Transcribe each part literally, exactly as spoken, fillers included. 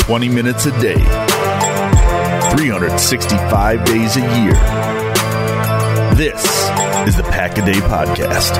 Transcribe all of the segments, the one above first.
twenty minutes a day, three hundred sixty-five days a year. This is the Pack-A-Day Podcast.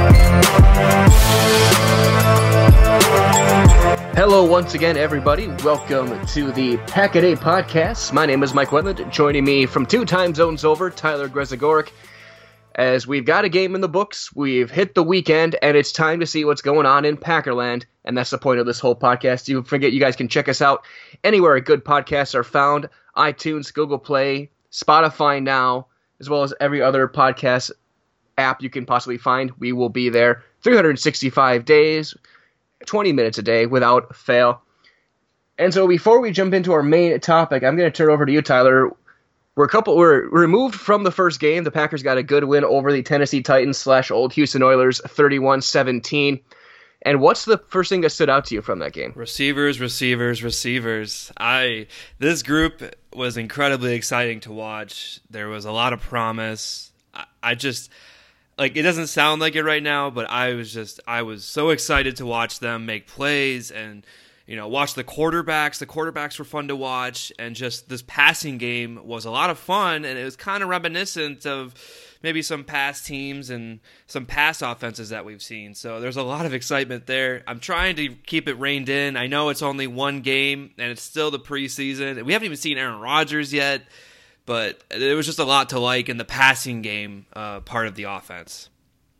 Hello once again, everybody. Welcome to the Pack-A-Day Podcast. My name is Mike Wetland. Joining me from two time zones over, Tyler Grezagoric. As we've got a game in the books, we've hit the weekend, and it's time to see what's going on in Packerland. And that's the point of this whole podcast. You forget you guys can check us out anywhere good podcasts are found. iTunes, Google Play, Spotify now, as well as every other podcast app you can possibly find. We will be there three hundred sixty-five days, twenty minutes a day without fail. And so before we jump into our main topic, I'm going to turn over to you, Tyler. We're a couple. We're removed from the first game. The Packers got a good win over the Tennessee Titans slash Old Houston Oilers, thirty-one seventeen. And what's the first thing that stood out to you from that game? Receivers, receivers, receivers. I this group was incredibly exciting to watch. There was a lot of promise. I, I just like it doesn't sound like it right now, but I was just I was so excited to watch them make plays and you know watch the quarterbacks. The quarterbacks were fun to watch, and just this passing game was a lot of fun, and it was kind of reminiscent of maybe some past teams and some past offenses that we've seen. So there's a lot of excitement there. I'm trying to keep it reined in. I know it's only one game, and it's still the preseason. We haven't even seen Aaron Rodgers yet, but there was just a lot to like in the passing game uh, part of the offense.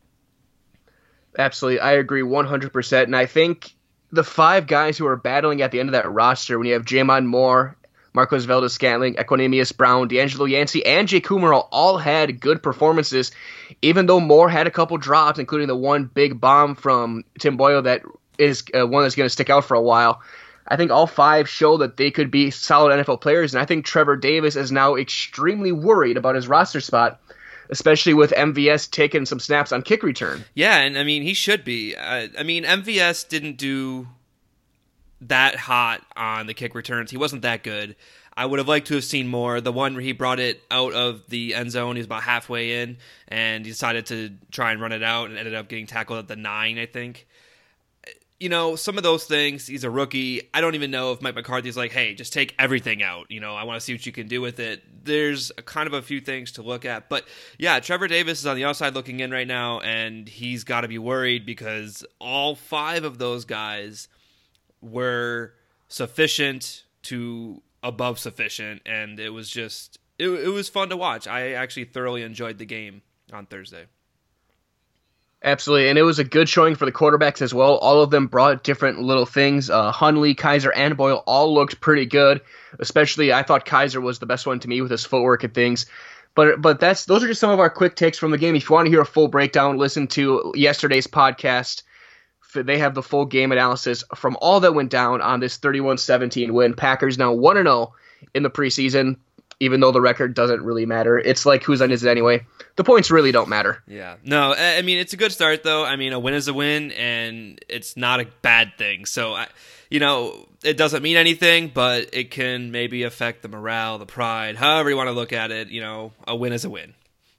Absolutely. I agree one hundred percent. And I think the five guys who are battling at the end of that roster, when you have Jamon Moore, Marquez Valdes-Scantling, Equanimeous Brown, D'Angelo Yancey, and Jake Kumerow all had good performances, even though Moore had a couple drops, including the one big bomb from Tim Boyle that is uh, one that's going to stick out for a while. I think all five show that they could be solid N F L players, and I think Trevor Davis is now extremely worried about his roster spot, especially with M V S taking some snaps on kick return. Yeah, and I mean, he should be. Uh, I mean, M V S didn't do that hot on the kick returns. He wasn't that good. I would have liked to have seen more. The one where he brought it out of the end zone, he was about halfway in, and he decided to try and run it out and ended up getting tackled at the nine, I think. You know, some of those things, he's a rookie. I don't even know if Mike McCarthy's like, hey, just take everything out. You know, I want to see what you can do with it. There's a, kind of a few things to look at. But, yeah, Trevor Davis is on the outside looking in right now, and he's got to be worried because all five of those guys were sufficient to above sufficient, and it was just it, it was fun to watch. I actually thoroughly enjoyed the game on Thursday. Absolutely, and it was a good showing for the quarterbacks as well. All of them brought different little things. Uh, Hundley, Kaiser, and Boyle all looked pretty good. Especially, I thought Kaiser was the best one to me with his footwork and things. But but that's those are just some of our quick takes from the game. If you want to hear a full breakdown, listen to yesterday's podcast. They have the full game analysis from all that went down on this thirty-one seventeen win. Packers now one and oh in the preseason, even though the record doesn't really matter. It's like who's on is it anyway. The points really don't matter. Yeah. No, I mean, it's a good start, though. I mean, a win is a win, and it's not a bad thing. So, I, you know, it doesn't mean anything, but it can maybe affect the morale, the pride, however you want to look at it. You know, a win is a win.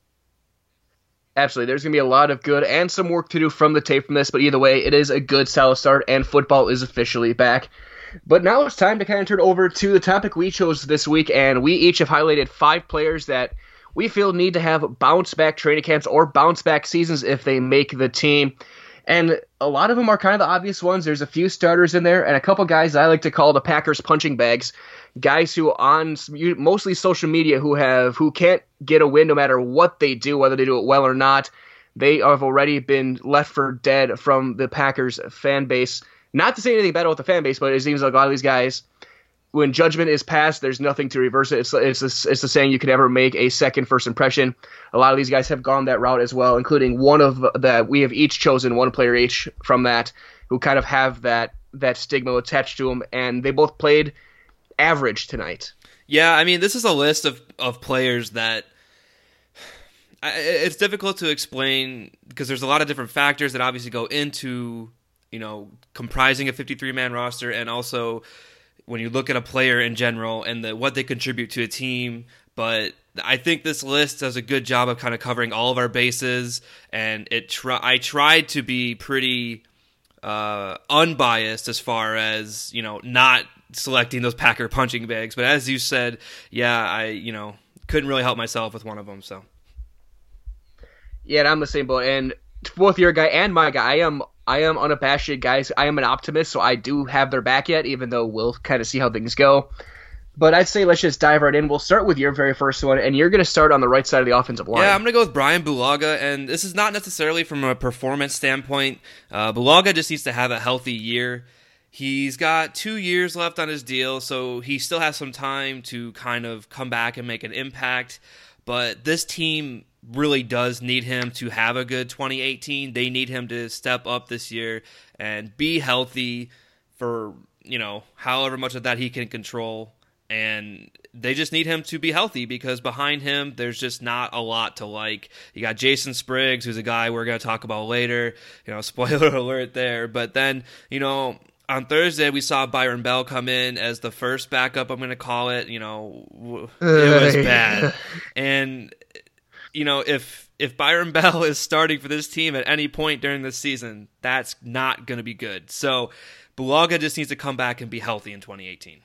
Absolutely. There's going to be a lot of good and some work to do from the tape from this, but either way, it is a good solid start, and football is officially back. But now it's time to kind of turn over to the topic we chose this week, and we each have highlighted five players that we feel need to have bounce-back training camps or bounce-back seasons if they make the team. And a lot of them are kind of the obvious ones. There's a few starters in there, and a couple guys I like to call the Packers punching bags. Guys who on mostly social media who have who can't get a win no matter what they do, whether they do it well or not. They have already been left for dead from the Packers fan base. Not to say anything bad about the fan base, but it seems like a lot of these guys, when judgment is passed, there's nothing to reverse it. It's it's a, it's the saying you can never make a second first impression. A lot of these guys have gone that route as well, including one of that we have each chosen one player each from that who kind of have that that stigma attached to them, and they both played average tonight. Yeah, I mean, this is a list of, of players that it's difficult to explain because there's a lot of different factors that obviously go into, you know, comprising a fifty-three man roster, and also when you look at a player in general and the, what they contribute to a team. But I think this list does a good job of kind of covering all of our bases, and it try, I tried to be pretty uh, unbiased as far as, you know, not selecting those Packer punching bags. But as you said, yeah, I you know couldn't really help myself with one of them. So yeah, and I'm the same boat. And both your guy and my guy, I am I am unabashed, guys. I am an optimist, so I do have their back yet, even though we'll kind of see how things go. But I'd say let's just dive right in. We'll start with your very first one, and you're going to start on the right side of the offensive line. Yeah, I'm going to go with Brian Bulaga, and this is not necessarily from a performance standpoint. Uh, Bulaga just needs to have a healthy year. He's got two years left on his deal, so he still has some time to kind of come back and make an impact. But this team really does need him to have a good twenty eighteen. They need him to step up this year and be healthy for, you know, however much of that he can control. And they just need him to be healthy because behind him, there's just not a lot to like. You got Jason Spriggs, who's a guy we're going to talk about later. You know, spoiler alert there. But then, you know, on Thursday, we saw Byron Bell come in as the first backup, I'm going to call it. You know, it was bad. And, you know, if if Byron Bell is starting for this team at any point during this season, that's not going to be good. So Bulaga just needs to come back and be healthy in twenty eighteen.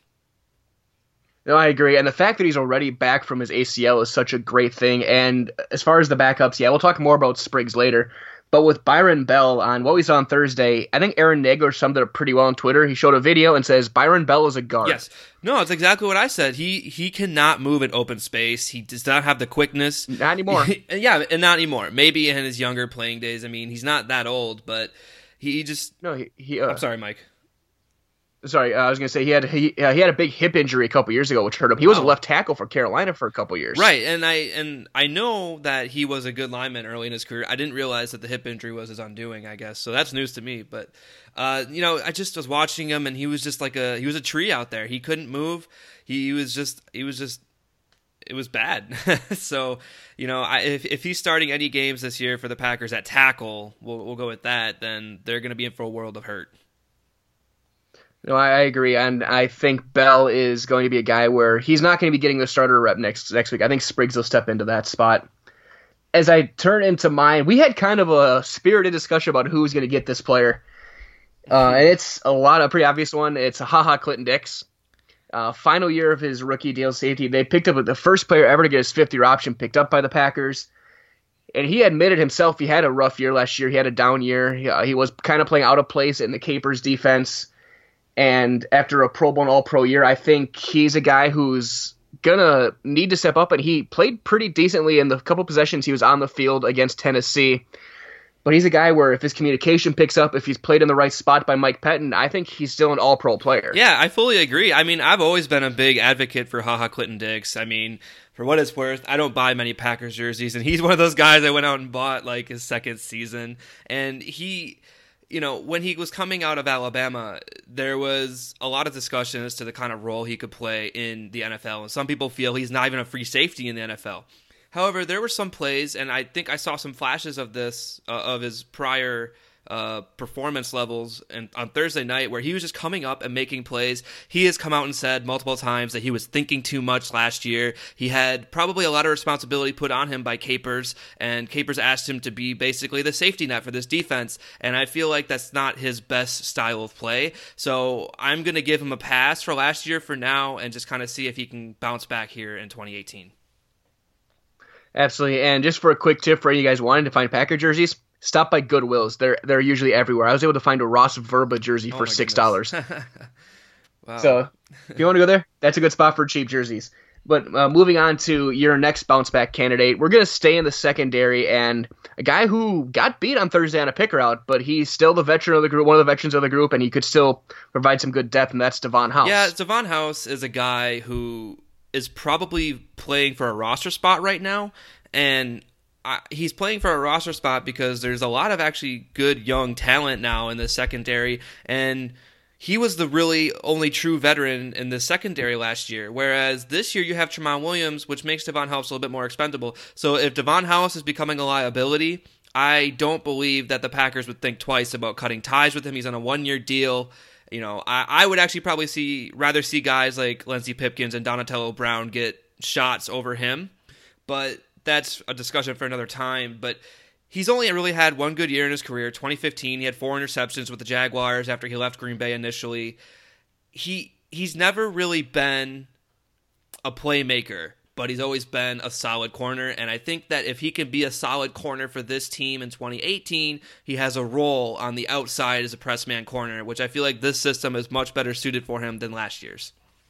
No, I agree. And the fact that he's already back from his A C L is such a great thing. And as far as the backups, yeah, we'll talk more about Spriggs later. But with Byron Bell, on what we saw on Thursday, I think Aaron Nagler summed it up pretty well on Twitter. He showed a video and says, Byron Bell is a guard. Yes. No, it's exactly what I said. He he cannot move in open space. He does not have the quickness. Not anymore. Yeah, and not anymore. Maybe in his younger playing days. I mean, he's not that old, but he just... No, he... he uh, I'm sorry, Mike. Sorry, uh, I was going to say he had he uh, he had a big hip injury a couple years ago, which hurt him. He was oh. a left tackle for Carolina for a couple years. Right, and I and I know that he was a good lineman early in his career. I didn't realize that the hip injury was his undoing, I guess. So that's news to me. But uh, you know, I just was watching him, and he was just like a he was a tree out there. He couldn't move. He, he was just he was just it was bad. So you know, I, if if he's starting any games this year for the Packers at tackle, we'll we'll go with that. Then they're going to be in for a world of hurt. No, I agree, and I think Bell is going to be a guy where he's not going to be getting the starter rep next next week. I think Spriggs will step into that spot. As I turn into mine, we had kind of a spirited discussion about who's going to get this player, uh, and it's a lot of pretty obvious one. It's a haha Clinton Dix. Uh, final year of his rookie deal safety. They picked up the first player ever to get his fifth-year option picked up by the Packers. And he admitted himself he had a rough year last year. He had a down year. He, uh, he was kind of playing out of place in the Capers defense. And after a Pro Bowl and All-Pro year, I think he's a guy who's going to need to step up. And he played pretty decently in the couple possessions he was on the field against Tennessee. But he's a guy where if his communication picks up, if he's played in the right spot by Mike Pettin, I think he's still an All-Pro player. Yeah, I fully agree. I mean, I've always been a big advocate for HaHa Clinton Dix. I mean, for what it's worth, I don't buy many Packers jerseys. And he's one of those guys I went out and bought like his second season. And he... You know, when he was coming out of Alabama, there was a lot of discussion as to the kind of role he could play in the N F L. And some people feel he's not even a free safety in the N F L. However, there were some plays, and I think I saw some flashes of this, uh, of his prior uh, performance levels and on Thursday night where he was just coming up and making plays. He has come out and said multiple times that he was thinking too much last year. He had probably a lot of responsibility put on him by Capers, and Capers asked him to be basically the safety net for this defense, and I feel like that's not his best style of play. So I'm going to give him a pass for last year for now and just kind of see if he can bounce back here in twenty eighteen. Absolutely, and just for a quick tip for any of you guys wanting to find Packer jerseys, stop by Goodwill's. They're they're usually everywhere. I was able to find a Ross Verba jersey oh for six dollars. Wow. So if you want to go there, that's a good spot for cheap jerseys. But uh, moving on to your next bounce back candidate, we're going to stay in the secondary, and a guy who got beat on Thursday on a picker out, but he's still the veteran of the group, one of the veterans of the group, and he could still provide some good depth, and that's Devon House. Yeah, Devon House is a guy who is probably playing for a roster spot right now, and I, he's playing for a roster spot because there's a lot of actually good young talent now in the secondary, and he was the really only true veteran in the secondary last year, whereas this year you have Tramon Williams, which makes Devon House a little bit more expendable. So if Devon House is becoming a liability, I don't believe that the Packers would think twice about cutting ties with him. He's on a one-year deal. You know, I, I would actually probably see rather see guys like Lindsey Pipkins and Donatello Brown get shots over him, but that's a discussion for another time. But he's only really had one good year in his career. twenty fifteen, he had four interceptions with the Jaguars after he left Green Bay initially. He he's never really been a playmaker, but he's always been a solid corner, and I think that if he can be a solid corner for this team in twenty eighteen, he has a role on the outside as a press man corner, which I feel like this system is much better suited for him than last year's.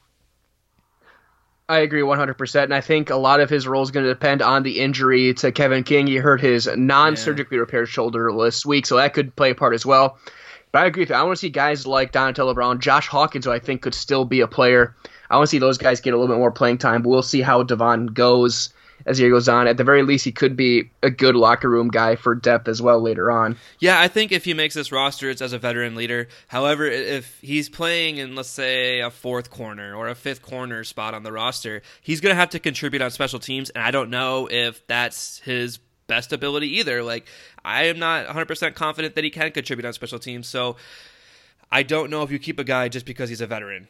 I agree one hundred percent, and I think a lot of his role is going to depend on the injury to Kevin King. He hurt his non-surgically repaired shoulder this week, so that could play a part as well. But I agree with you. I want to see guys like Donatello Brown, Josh Hawkins, who I think could still be a player. I want to see those guys get a little bit more playing time, but we'll see how Devon goes as the year goes on. At the very least, he could be a good locker room guy for depth as well later on. Yeah, I think if he makes this roster, it's as a veteran leader. However, if he's playing in, let's say, a fourth corner or a fifth corner spot on the roster, he's going to have to contribute on special teams, and I don't know if that's his best ability either. Like, I am not one hundred percent confident that he can contribute on special teams, so I don't know if you keep a guy just because he's a veteran.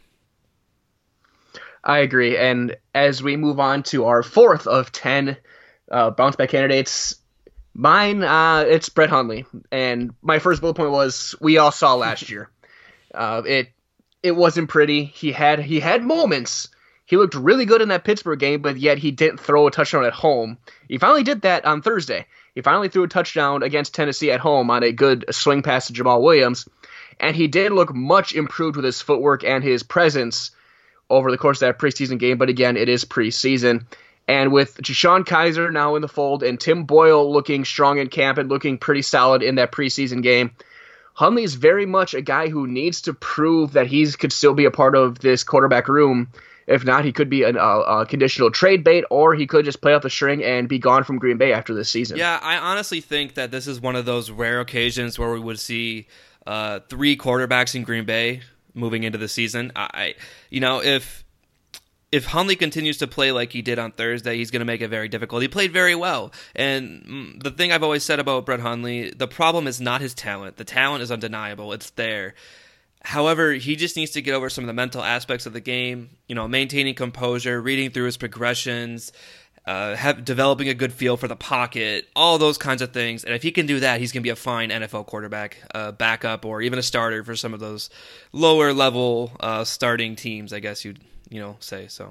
I agree. And as we move on to our fourth of ten uh, bounce back candidates, mine, uh, it's Brett Hundley. And my first bullet point was, we all saw last year. Uh, it it wasn't pretty. He had he had moments. He looked really good in that Pittsburgh game, but yet he didn't throw a touchdown at home. He finally did that on Thursday. He finally threw a touchdown against Tennessee at home on a good swing pass to Jamal Williams. And he did look much improved with his footwork and his presence over the course of that preseason game, but again, it is preseason. And with Deshaun Kaiser now in the fold and Tim Boyle looking strong in camp and looking pretty solid in that preseason game, Hundley is very much a guy who needs to prove that he could still be a part of this quarterback room. If not, he could be an, uh, a conditional trade bait, or he could just play off the string and be gone from Green Bay after this season. Yeah, I honestly think that this is one of those rare occasions where we would see uh, three quarterbacks in Green Bay moving into the season. I, you know, if if Hundley continues to play like he did on Thursday, he's going to make it very difficult. He played very well, and the thing I've always said about Brett Hundley, the problem is not his talent. The talent is undeniable; it's there. However, he just needs to get over some of the mental aspects of the game. You know, maintaining composure, reading through his progressions, uh, have, developing a good feel for the pocket, all those kinds of things. And if he can do that, he's going to be a fine N F L quarterback, uh, backup, or even a starter for some of those lower level uh, starting teams, I guess you'd you know say. So,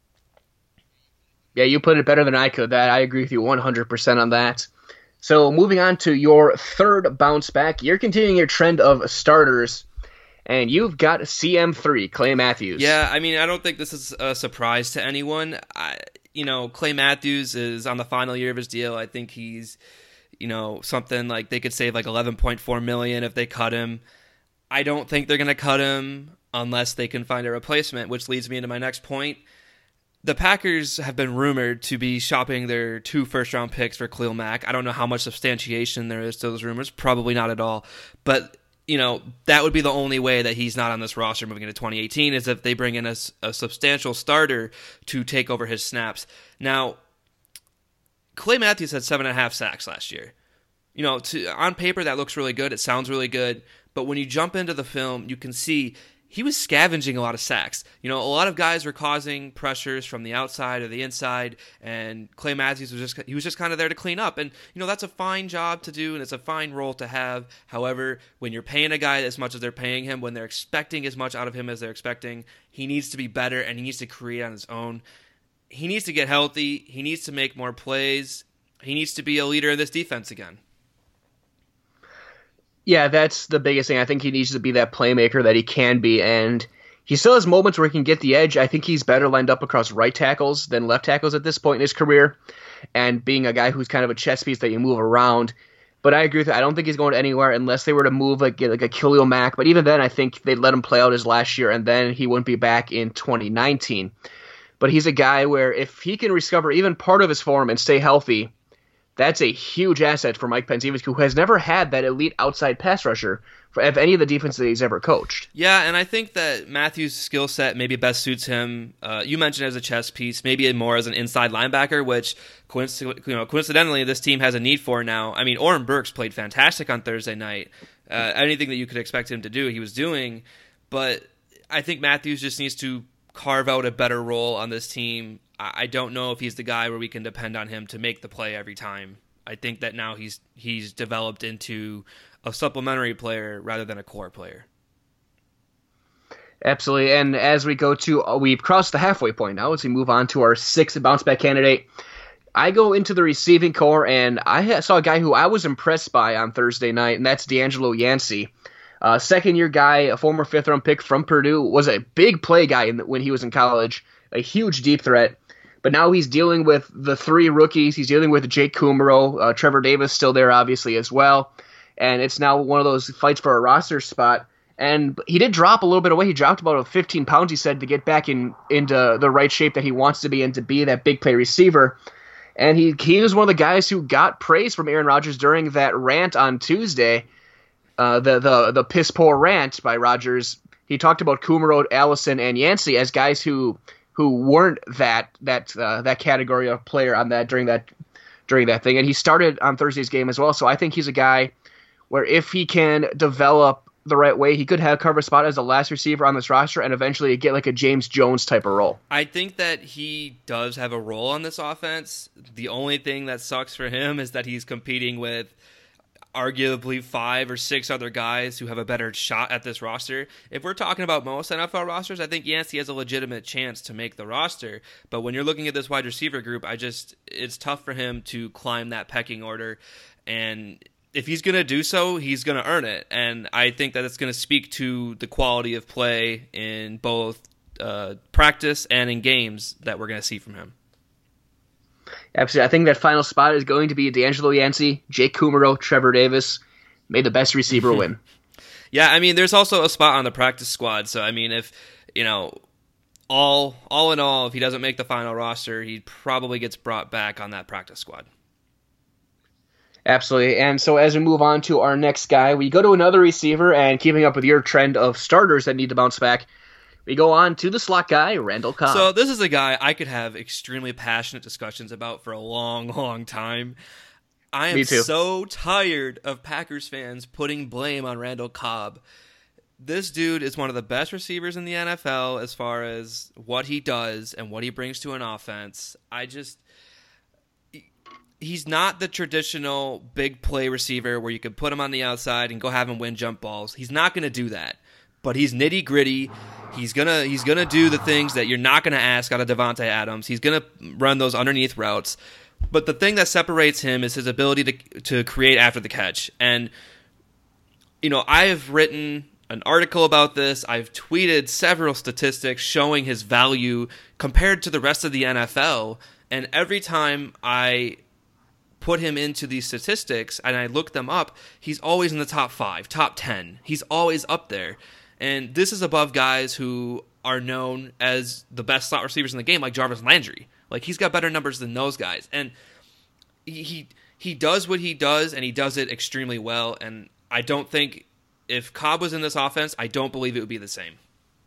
yeah, you put it better than I could. That I agree with you one hundred percent on that. So moving on to your third bounce back, you're continuing your trend of starters. And you've got C M three, Clay Matthews. Yeah, I mean, I don't think this is a surprise to anyone. I, you know, Clay Matthews is on the final year of his deal. I think he's, you know, something like they could save like eleven point four million dollars if they cut him. I don't think they're going to cut him unless they can find a replacement, which leads me into my next point. The Packers have been rumored to be shopping their two first-round picks for Khalil Mack. I don't know how much substantiation there is to those rumors. Probably not at all. But you know, that would be the only way that he's not on this roster moving into twenty eighteen is if they bring in a, a substantial starter to take over his snaps. Now, Clay Matthews had seven and a half sacks last year. You know, to, on paper, that looks really good. It sounds really good. But when you jump into the film, you can see he was scavenging a lot of sacks. You know, a lot of guys were causing pressures from the outside or the inside, and Clay Matthews was just he was just kind of there to clean up. And, you know, that's a fine job to do, and it's a fine role to have. However, when you're paying a guy as much as they're paying him, when they're expecting as much out of him as they're expecting, he needs to be better, and he needs to create on his own. He needs to get healthy. He needs to make more plays. He needs to be a leader in this defense again. Yeah, that's the biggest thing. I think he needs to be that playmaker that he can be, and he still has moments where he can get the edge. I think he's better lined up across right tackles than left tackles at this point in his career, and being a guy who's kind of a chess piece that you move around. But I agree with you. I don't think he's going anywhere unless they were to move like like a Khalil Mack. But even then, I think they'd let him play out his last year, and then he wouldn't be back in twenty nineteen. But he's a guy where if he can recover even part of his form and stay healthy, that's a huge asset for Mike Penzevis, who has never had that elite outside pass rusher for of any of the defenses that he's ever coached. Yeah, and I think that Matthews' skill set maybe best suits him. Uh, you mentioned as a chess piece, maybe more as an inside linebacker, which coinc- you know, coincidentally this team has a need for now. I mean, Oren Burks played fantastic on Thursday night. Uh, anything that you could expect him to do, he was doing. But I think Matthews just needs to carve out a better role on this team. I don't know if he's the guy where we can depend on him to make the play every time. I think that now he's he's developed into a supplementary player rather than a core player. Absolutely. And as we go to, uh, we've crossed the halfway point now as we move on to our sixth bounce back candidate. I go into the receiving core, and I ha- saw a guy who I was impressed by on Thursday night, and that's D'Angelo Yancey. Uh, second-year guy, a former fifth-round pick from Purdue, was a big play guy in the, when he was in college, a huge deep threat. But now he's dealing with the three rookies. He's dealing with Jake Kumerow, uh, Trevor Davis still there, obviously, as well. And it's now one of those fights for a roster spot. And he did drop a little bit away. He dropped about fifteen pounds, he said, to get back in into the right shape that he wants to be and to be that big play receiver. And he he was one of the guys who got praise from Aaron Rodgers during that rant on Tuesday, uh, the the the piss poor rant by Rodgers. He talked about Kumerow, Allison, and Yancey as guys who who weren't that that uh, that category of player on that during that during that thing. And he started on Thursday's game as well. So I think he's a guy where if he can develop the right way, he could have cover a spot as the last receiver on this roster and eventually get like a James Jones type of role. I think that he does have a role on this offense. The only thing that sucks for him is that he's competing with arguably five or six other guys who have a better shot at this roster. If we're talking about most N F L rosters, I think Yancey has a legitimate chance to make the roster. But when you're looking at this wide receiver group, I just it's tough for him to climb that pecking order. And if he's going to do so, he's going to earn it. And I think that it's going to speak to the quality of play in both uh, practice and in games that we're going to see from him. Absolutely. I think that final spot is going to be D'Angelo Yancey, Jake Kumerow, Trevor Davis. May the best receiver win. Yeah, I mean, there's also a spot on the practice squad. So, I mean, if, you know, all all in all, if he doesn't make the final roster, he probably gets brought back on that practice squad. Absolutely. And so as we move on to our next guy, we go to another receiver, and keeping up with your trend of starters that need to bounce back, we go on to the slot guy, Randall Cobb. So this is a guy I could have extremely passionate discussions about for a long, long time. I am so tired of Packers fans putting blame on Randall Cobb. This dude is one of the best receivers in the N F L as far as what he does and what he brings to an offense. I just... He's not the traditional big play receiver where you can put him on the outside and go have him win jump balls. He's not going to do that. But he's nitty gritty. He's gonna he's gonna do the things that you're not gonna ask out of Devontae Adams. He's gonna run those underneath routes. But the thing that separates him is his ability to to create after the catch. And you know, I've written an article about this. I've tweeted several statistics showing his value compared to the rest of the N F L. And every time I put him into these statistics and I look them up, he's always in the top five, top ten. He's always up there. And this is above guys who are known as the best slot receivers in the game, like Jarvis Landry. Like, he's got better numbers than those guys. And he he, he does what he does, and he does it extremely well. And I don't think if Cobb was in this offense, I don't believe it would be the same.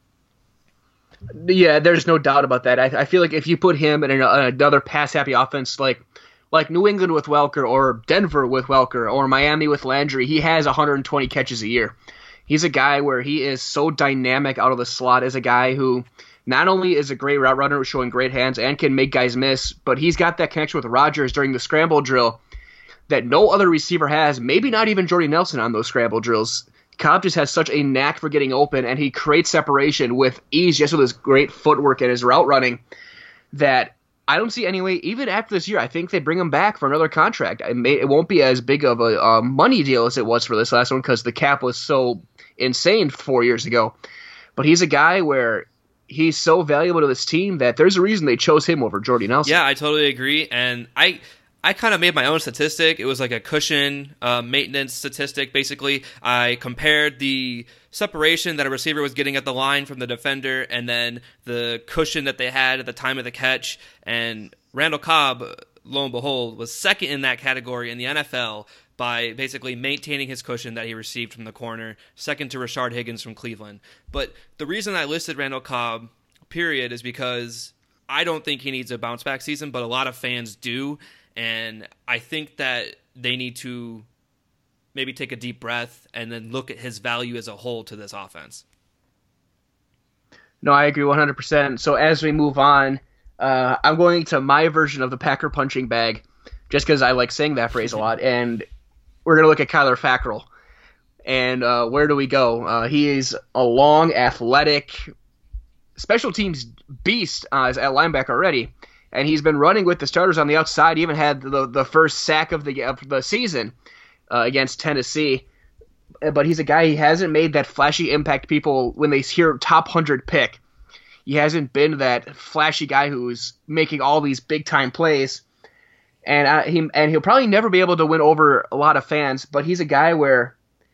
Yeah, there's no doubt about that. I, I feel like if you put him in an, another pass-happy offense like like New England with Welker or Denver with Welker or Miami with Landry, he has one hundred twenty catches a year. He's a guy where he is so dynamic out of the slot as a guy who not only is a great route runner showing great hands and can make guys miss, but he's got that connection with Rodgers during the scramble drill that no other receiver has, maybe not even Jordy Nelson on those scramble drills. Cobb just has such a knack for getting open, and he creates separation with ease just with his great footwork and his route running that I don't see any way, even after this year, I think they bring him back for another contract. It, may, it won't be as big of a, a money deal as it was for this last one because the cap was so insane four years ago. But he's a guy where he's so valuable to this team that there's a reason they chose him over Jordy Nelson. Yeah, I totally agree. And I I kind of made my own statistic. It was like a cushion uh, maintenance statistic, basically. I compared the separation that a receiver was getting at the line from the defender and then the cushion that they had at the time of the catch. And Randall Cobb, lo and behold, was second in that category in the N F L by basically maintaining his cushion that he received from the corner, second to Rashard Higgins from Cleveland. But the reason I listed Randall Cobb, period, is because I don't think he needs a bounce-back season, but a lot of fans do. And I think that they need to maybe take a deep breath and then look at his value as a whole to this offense. No, I agree one hundred percent. So as we move on, uh, I'm going to my version of the Packer punching bag, just because I like saying that phrase a lot. And we're going to look at Kyler Fackrell. And uh, where do we go? Uh, he is a long, athletic, special teams beast uh, at linebacker already. And he's been running with the starters on the outside. He even had the the first sack of the of the season uh, against Tennessee. But he's a guy, he hasn't made that flashy impact people when they hear top one hundred pick. He hasn't been that flashy guy who's making all these big-time plays. And uh, he and he'll probably never be able to win over a lot of fans, but he's a guy where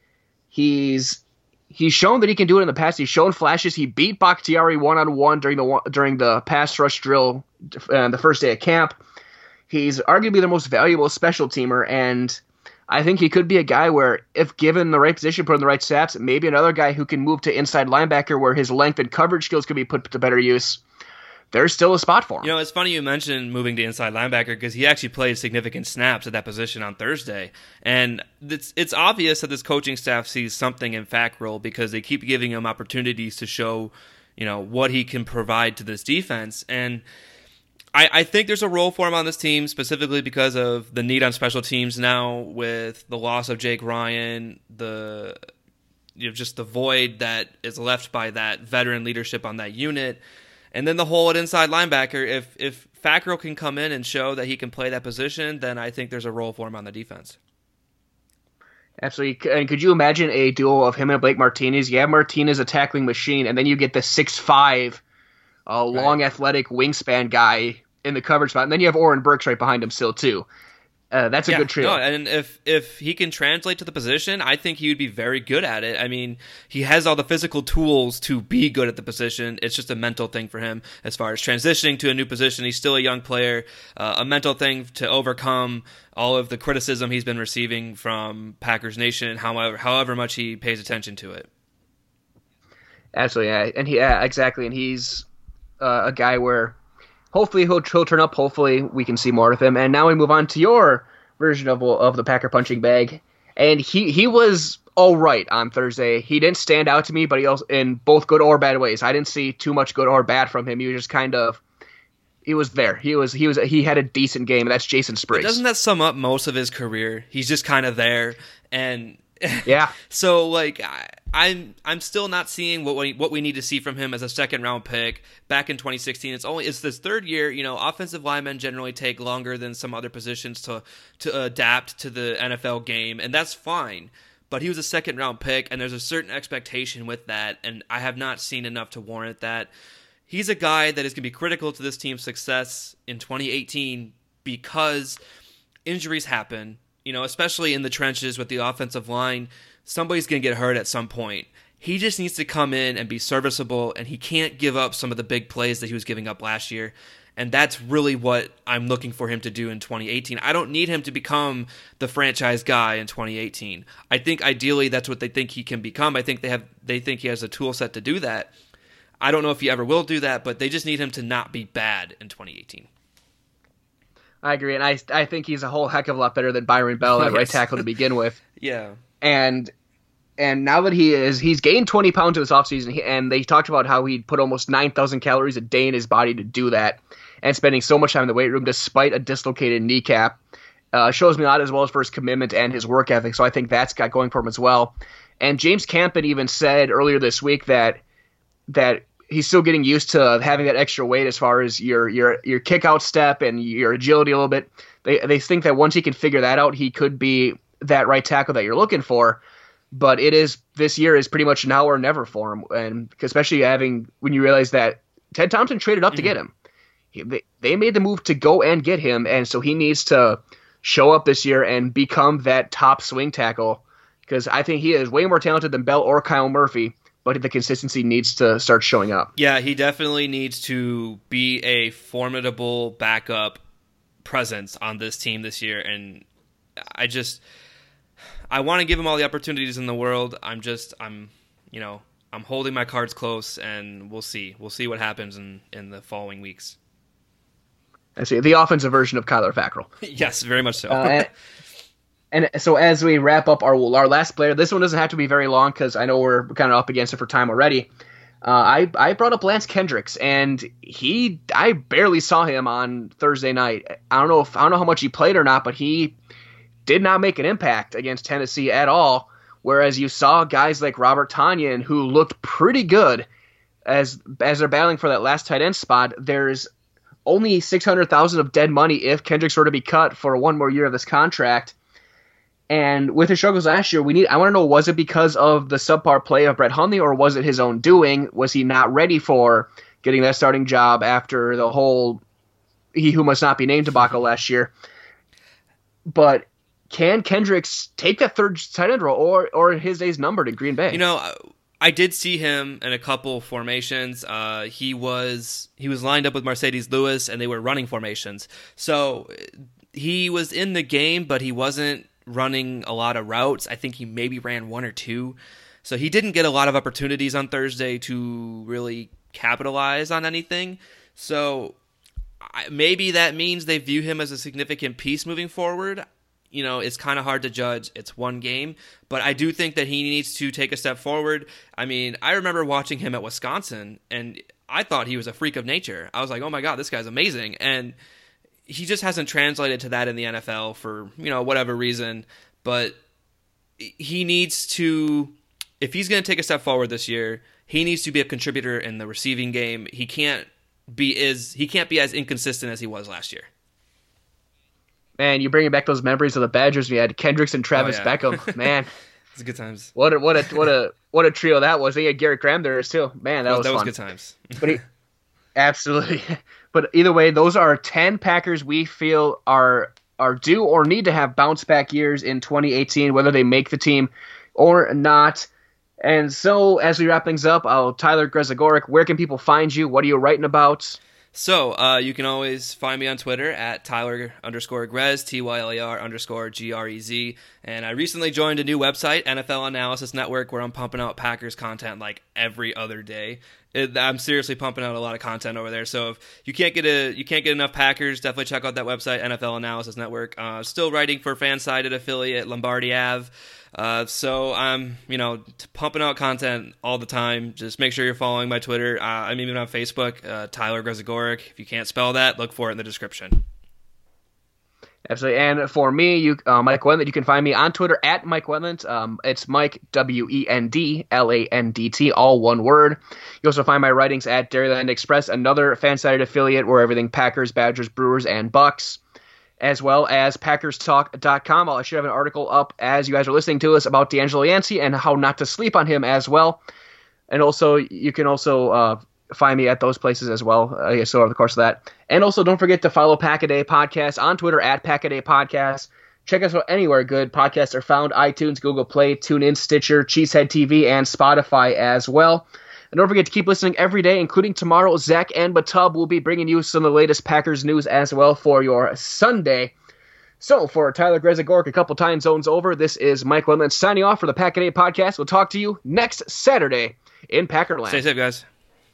he's he's shown that he can do it in the past. He's shown flashes. He beat Bakhtiari one-on-one during the during the pass rush drill uh, the first day of camp. He's arguably the most valuable special teamer, and I think he could be a guy where, if given the right position, put in the right stats, maybe another guy who can move to inside linebacker where his length and coverage skills could be put to better use. There's still a spot for him. You know, it's funny you mentioned moving to inside linebacker because he actually played significant snaps at that position on Thursday. And it's it's obvious that this coaching staff sees something in Fackrell because they keep giving him opportunities to show, you know, what he can provide to this defense. And I, I think there's a role for him on this team specifically because of the need on special teams now with the loss of Jake Ryan, the you know, just the void that is left by that veteran leadership on that unit. And then the hole at inside linebacker, if if Fackrell can come in and show that he can play that position, then I think there's a role for him on the defense. Absolutely. And could you imagine a duo of him and Blake Martinez? You have Martinez, a tackling machine, and then you get the six five, uh, long, right. athletic wingspan guy in the coverage spot. And then you have Oren Burks right behind him still, too. Uh, that's a yeah, good trio. No, and if if he can translate to the position, I think he would be very good at it. I mean, he has all the physical tools to be good at the position. It's just a mental thing for him as far as transitioning to a new position. He's still a young player, uh, a mental thing to overcome all of the criticism he's been receiving from Packers Nation, however, however much he pays attention to it. Absolutely, yeah. And he, yeah, exactly. And he's uh, a guy where hopefully he'll, he'll turn up. Hopefully we can see more of him. And now we move on to your version of of the Packer punching bag. And he, he was all right on Thursday. He didn't stand out to me, but he also in both good or bad ways. I didn't see too much good or bad from him. He was just kind of he was there. He was he was he had a decent game. And that's Jason Spriggs. But doesn't that sum up most of his career? He's just kind of there, and yeah. So like I, I'm I'm still not seeing what we what we need to see from him as a second round pick back in twenty sixteen. It's only it's this third year. You know, offensive linemen generally take longer than some other positions to to adapt to the N F L game, and that's fine. But he was a second round pick, and there's a certain expectation with that, and I have not seen enough to warrant that. He's a guy that is going to be critical to this team's success in twenty eighteen because injuries happen. You know, especially in the trenches with the offensive line, somebody's going to get hurt at some point. He just needs to come in and be serviceable, and he can't give up some of the big plays that he was giving up last year. And that's really what I'm looking for him to do in twenty eighteen. I don't need him to become the franchise guy in twenty eighteen. I think ideally that's what they think he can become. I think they have they think he has a tool set to do that. I don't know if he ever will do that, but they just need him to not be bad in twenty eighteen. I agree, and I I think he's a whole heck of a lot better than Byron Bell at Oh, yes. right tackle to begin with. Yeah. And and now that he is, he's gained twenty pounds in this offseason, and they talked about how he'd put almost nine thousand calories a day in his body to do that, and spending so much time in the weight room despite a dislocated kneecap. Uh, shows me a lot as well as for his commitment and his work ethic, so I think that's got going for him as well. And James Campen even said earlier this week that that he's still getting used to having that extra weight as far as your your your kick out step and your agility a little bit. They they think that once he can figure that out, he could be that right tackle that you're looking for. But it is this year is pretty much now or never for him, and especially having when you realize that Ted Thompson traded up mm-hmm. to get him. He, they, they made the move to go and get him, and so he needs to show up this year and become that top swing tackle because I think he is way more talented than Bell or Kyle Murphy. But the consistency needs to start showing up. Yeah, he definitely needs to be a formidable backup presence on this team this year. And I just, I want to give him all the opportunities in the world. I'm just, I'm, you know, I'm holding my cards close, and we'll see. We'll see what happens in, in the following weeks. I see. The offensive version of Kyler Fackrell. Yes, very much so. uh, And so as we wrap up our our last player, this one doesn't have to be very long because I know we're kind of up against it for time already. Uh, I I brought up Lance Kendricks, and he I barely saw him on Thursday night. I don't know if I don't know how much he played or not, but he did not make an impact against Tennessee at all. Whereas you saw guys like Robert Tonyan, who looked pretty good as as they're battling for that last tight end spot. There's only six hundred thousand dollars of dead money if Kendricks were to be cut for one more year of this contract. And with his struggles last year, we need I want to know, was it because of the subpar play of Brett Hundley, or was it his own doing? Was he not ready for getting that starting job after the whole he who must not be named debacle last year? But can Kendricks take that third tight end role, or or his days numbered in Green Bay? You know, I did see him in a couple formations. Uh, he was he was lined up with Mercedes Lewis, and they were running formations. So he was in the game, but he wasn't running a lot of routes. I think he maybe ran one or two. So he didn't get a lot of opportunities on Thursday to really capitalize on anything. So I, maybe that means they view him as a significant piece moving forward. You know, it's kind of hard to judge. It's one game. But I do think that he needs to take a step forward. I mean, I remember watching him at Wisconsin, and I thought he was a freak of nature. I was like, oh my God, this guy's amazing. And he just hasn't translated to that in the N F L for, you know, whatever reason. But he needs to, if he's going to take a step forward this year, he needs to be a contributor in the receiving game. He can't be as he can't be as inconsistent as he was last year. Man, you're bringing back those memories of the Badgers. We had Kendricks and Travis oh, yeah. Beckham. Man, it's good times. What a what a what a what a trio that was. They had Garrett Graham there too. Man, that well, was that fun. was good times. But he, absolutely. But either way, those are ten Packers we feel are are due or need to have bounce back years in twenty eighteen, whether they make the team or not. And so, as we wrap things up, I'll Tyler Grezagoric, where can people find you? What are you writing about? So, uh, you can always find me on Twitter at Tyler underscore Grez, T Y L A R underscore G R E Z. And I recently joined a new website, N F L Analysis Network, where I'm pumping out Packers content like every other day. It, I'm seriously pumping out a lot of content over there. So if you can't get a you can't get enough Packers, definitely check out that website, N F L Analysis Network. Uh, still writing for fan-sided affiliate Lombardi Ave. Uh, so I'm, you know, pumping out content all the time. Just make sure you're following my Twitter. Uh, I'm even on Facebook, uh, Tyler Grezagoric. If you can't spell that, look for it in the description. Absolutely. And for me, you, uh, Mike Wendlandt, you can find me on Twitter at Mike Wendlandt. Um, it's Mike, W E N D L A N D T, all one word. You also find my writings at Dairyland Express, another fan-sided affiliate where everything Packers, Badgers, Brewers, and Bucks, as well as Packers Talk dot com. I should have an article up as you guys are listening to us about D'Angelo Yancey and how not to sleep on him as well. And also, you can also uh, find me at those places as well. Uh, so over the course of that. And also, don't forget to follow Pack-A-Day Podcast on Twitter at Pack-A-Day Podcast. Check us out anywhere good podcasts are found: iTunes, Google Play, TuneIn, Stitcher, Cheesehead T V, and Spotify as well. And don't forget to keep listening every day, including tomorrow. Zach and Batub will be bringing you some of the latest Packers news as well for your Sunday. So for Tyler Grezagoric, a couple time zones over, this is Mike Wendlandt signing off for the Pack-A-Day Podcast. We'll talk to you next Saturday in Packerland. Stay safe, guys.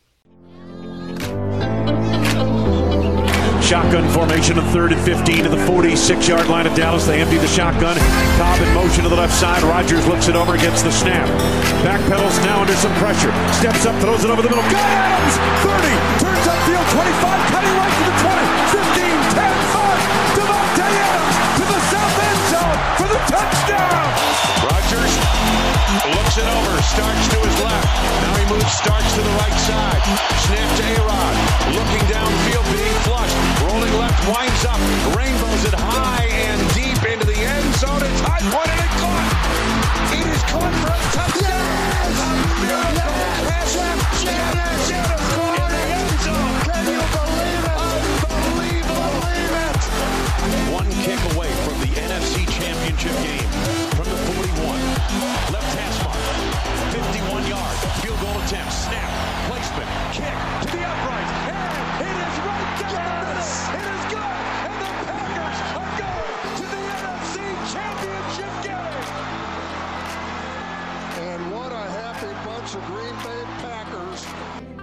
Shotgun formation of third and fifteen to the forty-six-yard line of Dallas. They empty the shotgun. Cobb in motion to the left side. Rodgers looks it over, gets the snap. Backpedals now under some pressure. Steps up, throws it over the middle. Got Adams! thirty! Turns upfield, twenty-five, cutting right to the twenty. fifteen, ten, five. Davante Adams to the south end zone for the touchdown! Rodgers looks it over, Starks to his left. Now he moves Starks to the right side. Snap to A-Rod. Looking downfield, being flushed. Rolling left, winds up. Rainbows it high and deep into the end zone. It's high pointed and caught. It is caught for a touchdown. Yes! A miracle pass. Jennings in the end zone. Can you believe it? Unbelievable. Believe it. One kick away from the N F C Championship game. From the forty-one. Left hash mark. fifty-one yard. Field goal attempt. Snap. Placement. Kick to the upright. And it is right down the middle. It is good. And the Packers are going to the N F C Championship game. And what a happy bunch of Green Bay Packers.